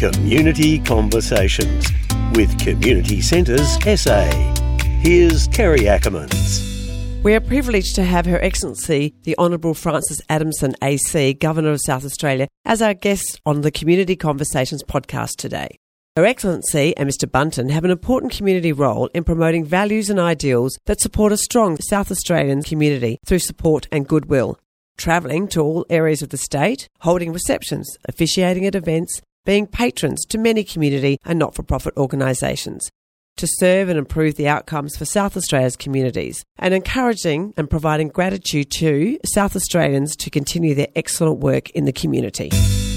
Community Conversations with Community Centres SA. Here's Kerry Ackermans. We are privileged to have Her Excellency, the Honourable Frances Adamson AC, Governor of South Australia, as our guest on the Community Conversations podcast today. Her Excellency and Mr Bunton have an important community role in promoting values and ideals that support a strong South Australian community through support and goodwill, travelling to all areas of the state, holding receptions, officiating at events, being patrons to many community and not-for-profit organisations, to serve and improve the outcomes for South Australia's communities, and encouraging and providing gratitude to South Australians to continue their excellent work in the community.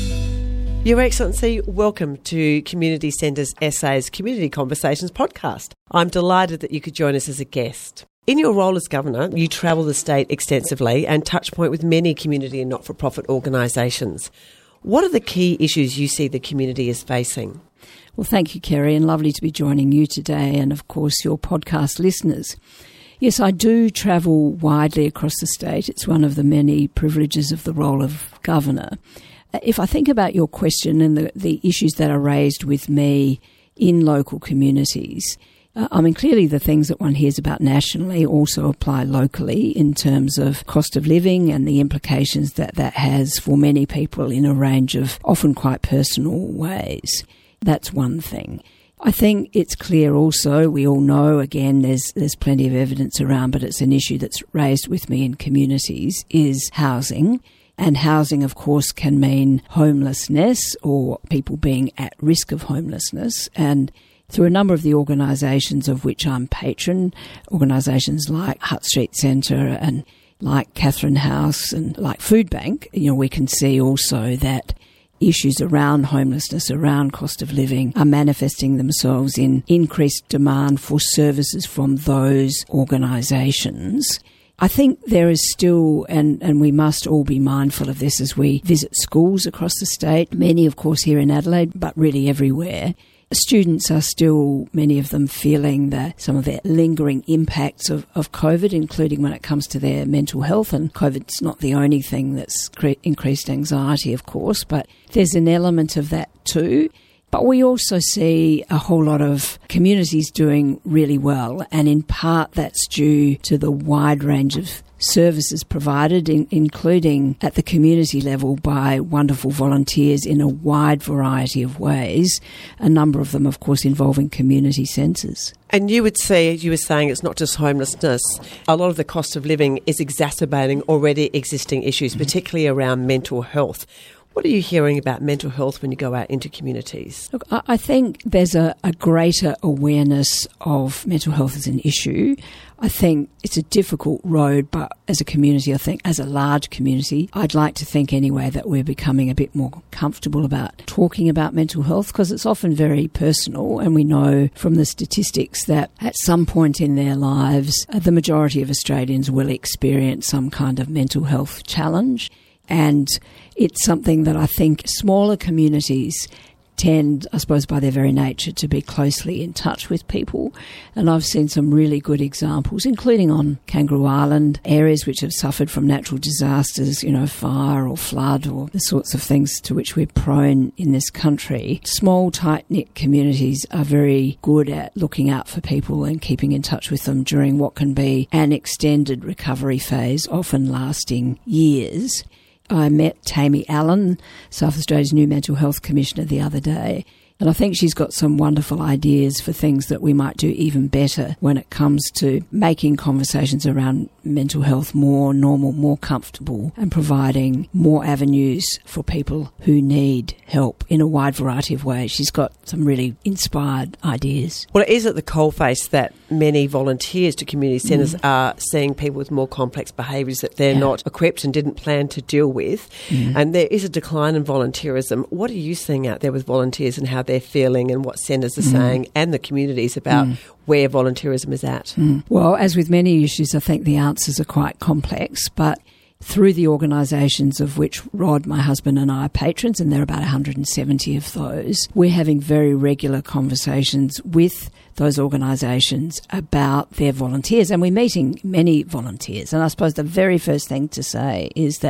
Your Excellency, welcome to Community Centres SA's Community Conversations podcast. I'm delighted that you could join us as a guest. In your role as Governor, you travel the state extensively and touch point with many community and not-for-profit organisations. What are the key issues you see the community is facing? Well, thank you, Kerry, and lovely to be joining you today and, of course, your podcast listeners. Yes, I do travel widely across the state. It's one of the many privileges of the role of Governor. If I think about your question and the issues that are raised with me in local communities, clearly the things that one hears about nationally also apply locally in terms of cost of living and the implications that has for many people in a range of often quite personal ways. That's one thing. I think it's clear also, we all know, again, there's plenty of evidence around, but it's an issue that's raised with me in communities, is housing. And housing, of course, can mean homelessness or people being at risk of homelessness. And through a number of the organisations of which I'm patron, organisations like Hutt Street Centre and like Catherine House and like Food Bank, we can see also that issues around homelessness, around cost of living are manifesting themselves in increased demand for services from those organisations. I think there is still, and we must all be mindful of this as we visit schools across the state, many of course here in Adelaide, but really everywhere. Students are still, many of them, feeling some of the lingering impacts of COVID, including when it comes to their mental health. And COVID's not the only thing that's increased anxiety, of course, but there's an element of that too. But we also see a whole lot of communities doing really well, and in part that's due to the wide range of services provided, including at the community level by wonderful volunteers in a wide variety of ways, a number of them, of course, involving community centres. And you would say, you were saying it's not just homelessness, a lot of the cost of living is exacerbating already existing issues, particularly around mental health. What are you hearing about mental health when you go out into communities? Look, I think there's a greater awareness of mental health as an issue. I think it's a difficult road, but as a community, I think as a large community, I'd like to think anyway that we're becoming a bit more comfortable about talking about mental health because it's often very personal, and we know from the statistics that at some point in their lives, the majority of Australians will experience some kind of mental health challenge. And it's something that I think smaller communities tend, I suppose by their very nature, to be closely in touch with people. And I've seen some really good examples, including on Kangaroo Island, areas which have suffered from natural disasters, fire or flood or the sorts of things to which we're prone in this country. Small, tight-knit communities are very good at looking out for people and keeping in touch with them during what can be an extended recovery phase, often lasting years. I met Tammy Allen, South Australia's new Mental Health Commissioner, the other day, and I think she's got some wonderful ideas for things that we might do even better when it comes to making conversations around mental health more normal, more comfortable, and providing more avenues for people who need help in a wide variety of ways. She's got some really inspired ideas. Well, it is at the coalface that many volunteers to community centres are seeing people with more complex behaviours that they're not equipped and didn't plan to deal with. And there is a decline in volunteerism. What are you seeing out there with volunteers and how they're feeling and what centres are saying and the communities about where volunteerism is at? Well, as with many issues, I think the answers are quite complex, but through the organisations of which Rod, my husband, and I are patrons, and there are about 170 of those, we're having very regular conversations with those organisations about their volunteers, and we're meeting many volunteers. And I suppose the very first thing to say is that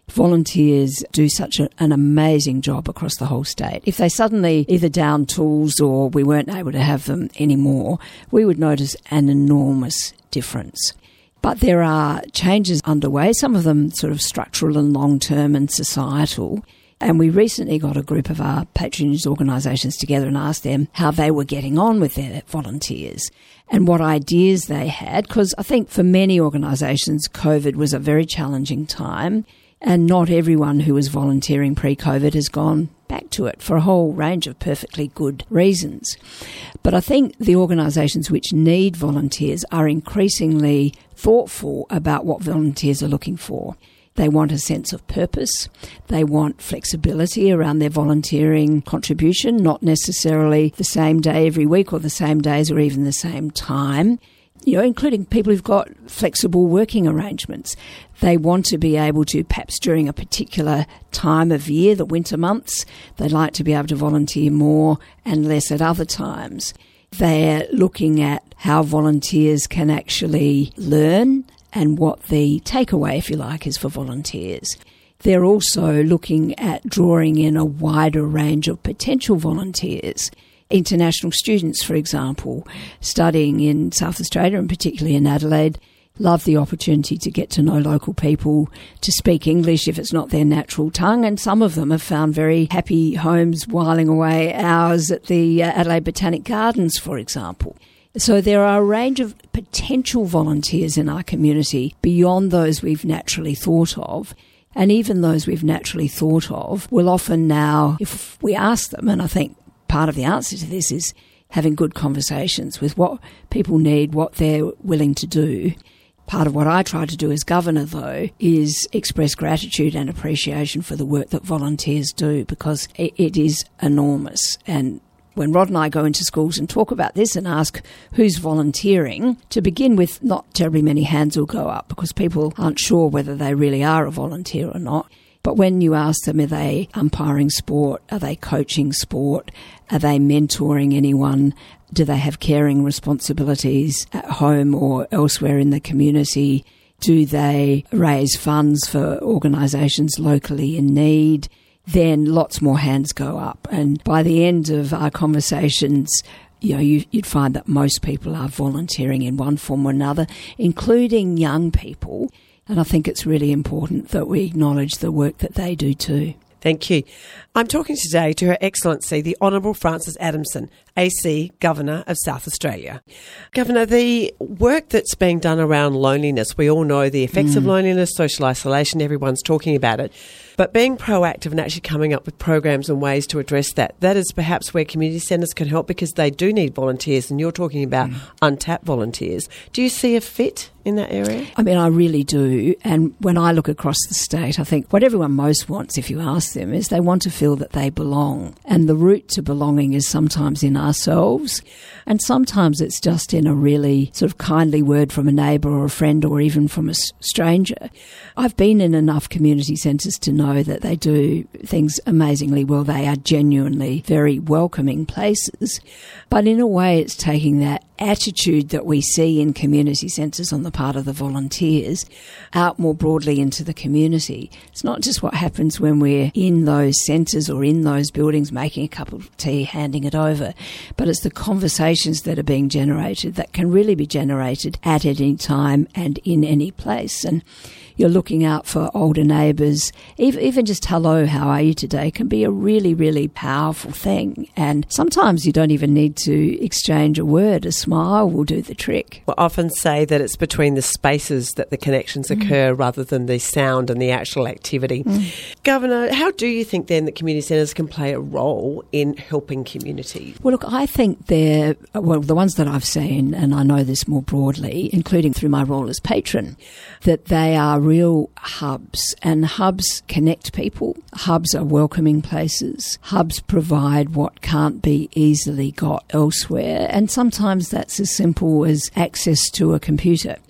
volunteers do such an amazing job across the whole state. If they suddenly either down tools or we weren't able to have them anymore, we would notice an enormous difference. But there are changes underway, some of them sort of structural and long-term and societal. And we recently got a group of our patronage organisations together and asked them how they were getting on with their volunteers and what ideas they had, because I think for many organisations, COVID was a very challenging time, and not everyone who was volunteering pre-COVID has gone back to it for a whole range of perfectly good reasons. But I think the organisations which need volunteers are increasingly thoughtful about what volunteers are looking for. They want a sense of purpose. They want flexibility around their volunteering contribution, not necessarily the same day every week or the same days or even the same time, including people who've got flexible working arrangements. They want to be able to, perhaps during a particular time of year, the winter months, they'd like to be able to volunteer more and less at other times. They're looking at how volunteers can actually learn and what the takeaway, if you like, is for volunteers. They're also looking at drawing in a wider range of potential volunteers. International students, for example, studying in South Australia and particularly in Adelaide, love the opportunity to get to know local people, to speak English if it's not their natural tongue, and some of them have found very happy homes whiling away hours at the Adelaide Botanic Gardens, for example. So there are a range of potential volunteers in our community beyond those we've naturally thought of. And even those we've naturally thought of will often now, if we ask them, and I think part of the answer to this is having good conversations with what people need, what they're willing to do. Part of what I try to do as governor, though, is express gratitude and appreciation for the work that volunteers do, because it is enormous. And when Rod and I go into schools and talk about this and ask who's volunteering, to begin with, not terribly many hands will go up because people aren't sure whether they really are a volunteer or not. But when you ask them, are they umpiring sport? Are they coaching sport? Are they mentoring anyone? Do they have caring responsibilities at home or elsewhere in the community? Do they raise funds for organisations locally in need? Then lots more hands go up. And by the end of our conversations, you'd find that most people are volunteering in one form or another, including young people. And I think it's really important that we acknowledge the work that they do too. Thank you. I'm talking today to Her Excellency, the Honourable Frances Adamson, AC Governor of South Australia. Governor, the work that's being done around loneliness, we all know the effects of loneliness, social isolation, everyone's talking about it. But being proactive and actually coming up with programs and ways to address that is perhaps where community centres can help, because they do need volunteers, and you're talking about untapped volunteers. Do you see a fit in that area? I mean, I really do. And when I look across the state, I think what everyone most wants, if you ask them, is they want to feel that they belong. And the route to belonging is sometimes in ourselves, and sometimes it's just in a really sort of kindly word from a neighbour or a friend or even from a stranger. I've been in enough community centres to know that they do things amazingly well. They are genuinely very welcoming places. But in a way, it's taking that attitude that we see in community centres on the part of the volunteers out more broadly into the community. It's not just what happens when we're in those centres or in those buildings making a cup of tea, handing it over, but it's the conversations that are being generated that can really be generated at any time and in any place. And you're looking out for older neighbours. Even just hello, how are you today can be a really, really powerful thing. And sometimes you don't even need to exchange a word. A smile will do the trick. We often say that it's between the spaces that the connections occur rather than the sound and the actual activity. Governor, how do you think then that community centres can play a role in helping communities? Well, look, I think the ones that I've seen, and I know this more broadly, including through my role as patron, that they are real hubs, and hubs connect people. Hubs are welcoming places. Hubs provide what can't be easily got elsewhere, and sometimes that's as simple as access to a computer.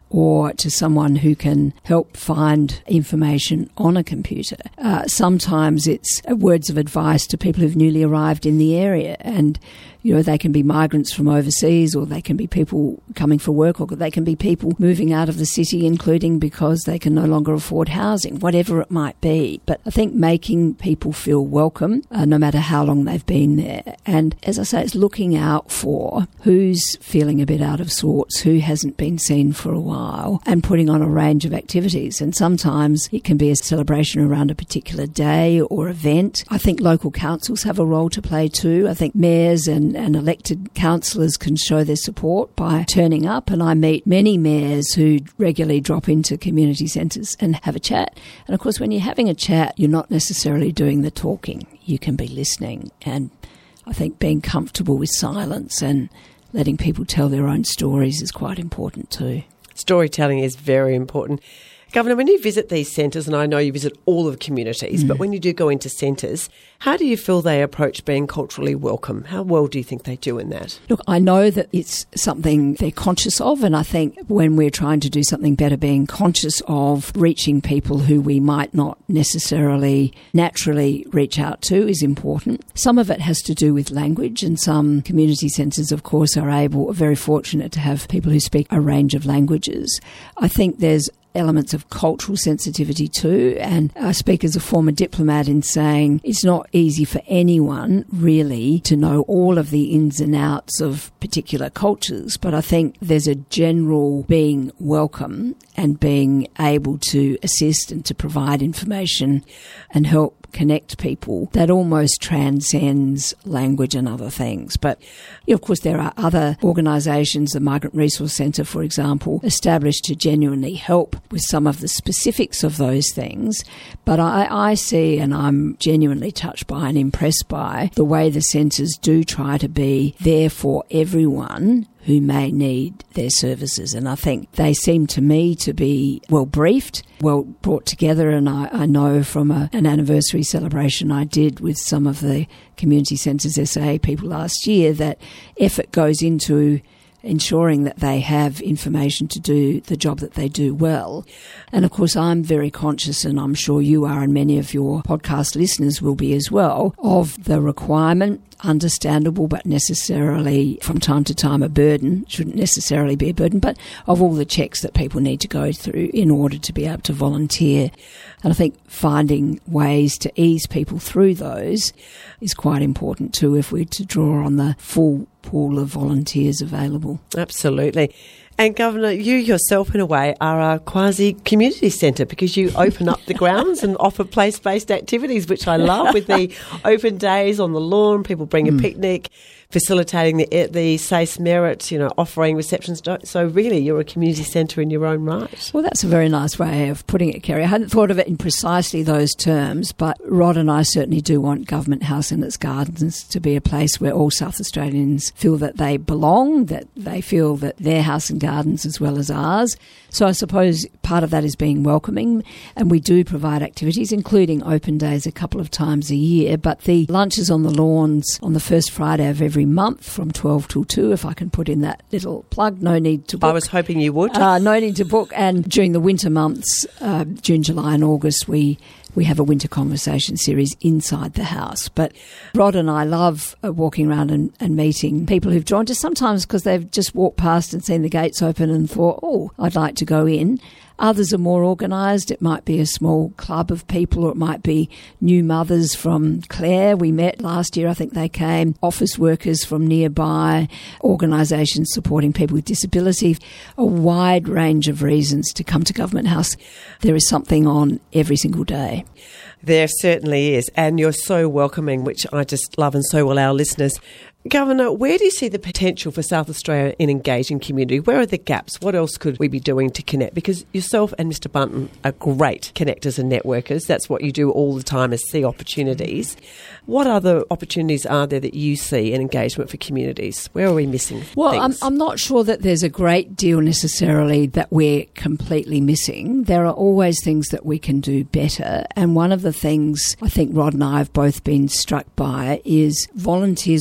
or to someone who can help find information on a computer. Sometimes it's words of advice to people who've newly arrived in the area, and they can be migrants from overseas, or they can be people coming for work, or they can be people moving out of the city, including because they can no longer afford housing, whatever it might be. But I think making people feel welcome, no matter how long they've been there. And as I say, it's looking out for who's feeling a bit out of sorts, who hasn't been seen for a while, and putting on a range of activities. And sometimes it can be a celebration around a particular day or event. I think local councils have a role to play too. I think mayors and elected councillors can show their support by turning up, and I meet many mayors who regularly drop into community centres and have a chat. And of course, when you're having a chat, you're not necessarily doing the talking. You can be listening, and I think being comfortable with silence and letting people tell their own stories is quite important too. Storytelling is very important. Governor, when you visit these centres, and I know you visit all of the communities, but when you do go into centres, how do you feel they approach being culturally welcome? How well do you think they do in that? Look, I know that it's something they're conscious of, and I think when we're trying to do something better, being conscious of reaching people who we might not necessarily naturally reach out to is important. Some of it has to do with language, and some community centres, of course, are very fortunate to have people who speak a range of languages. I think there's elements of cultural sensitivity too, and I speak as a former diplomat in saying it's not easy for anyone really to know all of the ins and outs of particular cultures, but I think there's a general being welcome and being able to assist and to provide information and help connect people that almost transcends language and other things. But of course there are other organisations, the Migrant Resource Centre, for example, established to genuinely help with some of the specifics of those things. But I see, and I'm genuinely touched by and impressed by, the way the centres do try to be there for everyone who may need their services. And I think they seem to me to be well briefed, well brought together. And I know from an anniversary celebration I did with some of the Community Centres SA people last year that effort goes into ensuring that they have information to do the job that they do well. And of course, I'm very conscious, and I'm sure you are, and many of your podcast listeners will be as well, of the requirement, understandable but necessarily from time to time a burden, shouldn't necessarily be a burden, but of all the checks that people need to go through in order to be able to volunteer. And I think finding ways to ease people through those is quite important too if we're to draw on the full pool of volunteers available. Absolutely. And Governor, you yourself in a way are a quasi-community centre because you open up the grounds and offer place-based activities, which I love, with the open days on the lawn, people bring a picnic, facilitating the SACE Merit, offering receptions. So really, you're a community centre in your own right. Well, that's a very nice way of putting it, Kerry. I hadn't thought of it in precisely those terms, but Rod and I certainly do want Government House and its gardens to be a place where all South Australians feel that they belong, that they feel that their house and gardens as well as ours. So I suppose part of that is being welcoming, and we do provide activities, including open days a couple of times a year, but the lunches on the lawns on the first Friday of every month from 12 till 2, if I can put in that little plug, no need to book. I was hoping you would. No need to book, and during the winter months, June, July and August, we have a winter conversation series inside the house. But Rod and I love walking around and meeting people who've joined us, sometimes because they've just walked past and seen the gates open and thought, oh, I'd like to go in. Others are more organised. It might be a small club of people, or it might be new mothers from Clare. We met last year, I think they came, office workers from nearby, organisations supporting people with disability, a wide range of reasons to come to Government House. There is something on every single day. There certainly is, and you're so welcoming, which I just love, and so will our listeners. Governor, where do you see the potential for South Australia in engaging community? Where are the gaps? What else could we be doing to connect? Because yourself and Mr. Bunton are great connectors and networkers. That's what you do all the time, is see opportunities. What other opportunities are there that you see in engagement for communities? Where are we missing things? I'm not sure that there's a great deal necessarily that we're completely missing. There are always things that we can do better. And one of the things I think Rod and I have both been struck by is volunteers with a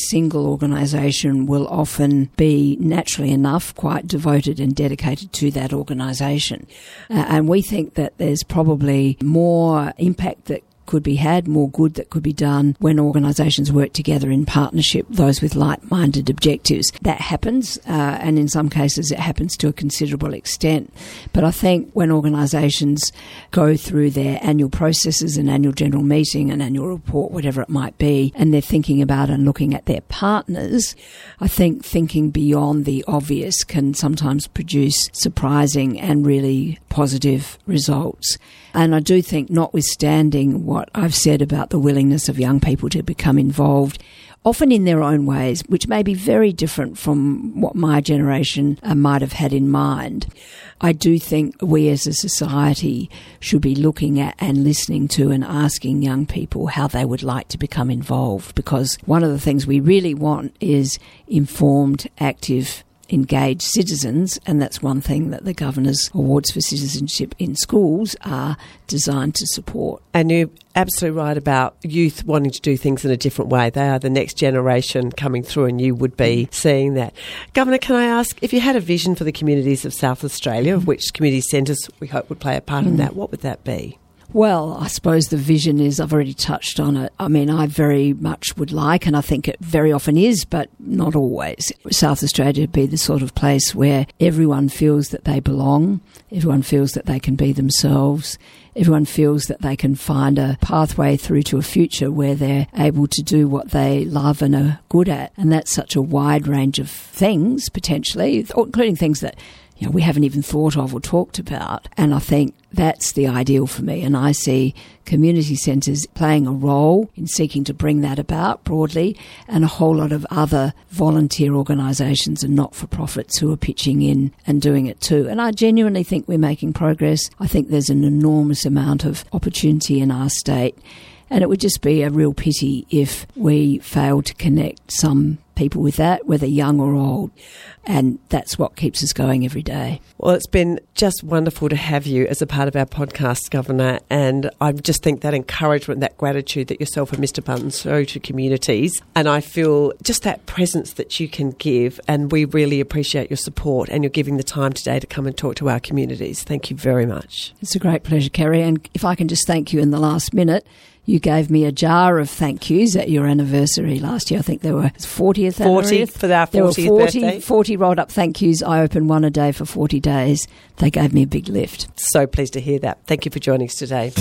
single organisation will often be, naturally enough, quite devoted and dedicated to that organisation. And we think that there's probably more impact that could be had, more good that could be done when organisations work together in partnership, those with like-minded objectives. That happens, and in some cases it happens to a considerable extent. But I think when organisations go through their annual processes, an annual general meeting, an annual report, whatever it might be, and they're thinking about and looking at their partners, I think thinking beyond the obvious can sometimes produce surprising and really positive results. And I do think, notwithstanding what I've said about the willingness of young people to become involved, often in their own ways, which may be very different from what my generation might have had in mind, I do think we as a society should be looking at and listening to and asking young people how they would like to become involved. Because one of the things we really want is informed, active, engaged citizens, and that's one thing that the Governor's Awards for Citizenship in Schools are designed to support. And you're absolutely right about youth wanting to do things in a different way. They are the next generation coming through, and you would be seeing that. Governor, can I ask, if you had a vision for the communities of South Australia, of which community centres we hope would play a part in that, what would that be? Well, I suppose the vision is, I've already touched on it. I mean, I very much would like, and I think it very often is, but not always, South Australia to be the sort of place where everyone feels that they belong, everyone feels that they can be themselves, everyone feels that they can find a pathway through to a future where they're able to do what they love and are good at. And that's such a wide range of things, potentially, including things that we haven't even thought of or talked about. And I think that's the ideal for me. And I see community centres playing a role in seeking to bring that about broadly, and a whole lot of other volunteer organisations and not-for-profits who are pitching in and doing it too. And I genuinely think we're making progress. I think there's an enormous amount of opportunity in our state. And it would just be a real pity if we fail to connect some people with that, whether young or old. And that's what keeps us going every day. Well, it's been just wonderful to have you as a part of our podcast, Governor. And I just think that encouragement, that gratitude that yourself and Mr. Bunton show to communities. And I feel just that presence that you can give. And we really appreciate your support, and you're giving the time today to come and talk to our communities. Thank you very much. It's a great pleasure, Kerry. And if I can just thank you in the last minute, you gave me a jar of thank yous at your anniversary last year. I think there were 40th for our 40th birthday. 40 rolled up thank yous. I opened one a day for 40 days. They gave me a big lift. So pleased to hear that. Thank you for joining us today.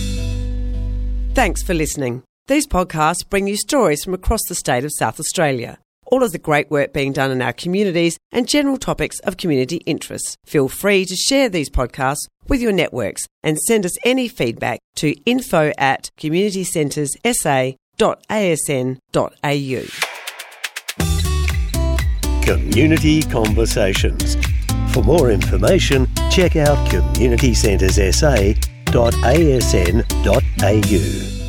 Thanks for listening. These podcasts bring you stories from across the state of South Australia. All of the great work being done in our communities and general topics of community interest. Feel free to share these podcasts with your networks and send us any feedback to info@communitycentres.sa.au. Community Conversations. For more information, check out communitycentres.sa.asn.au.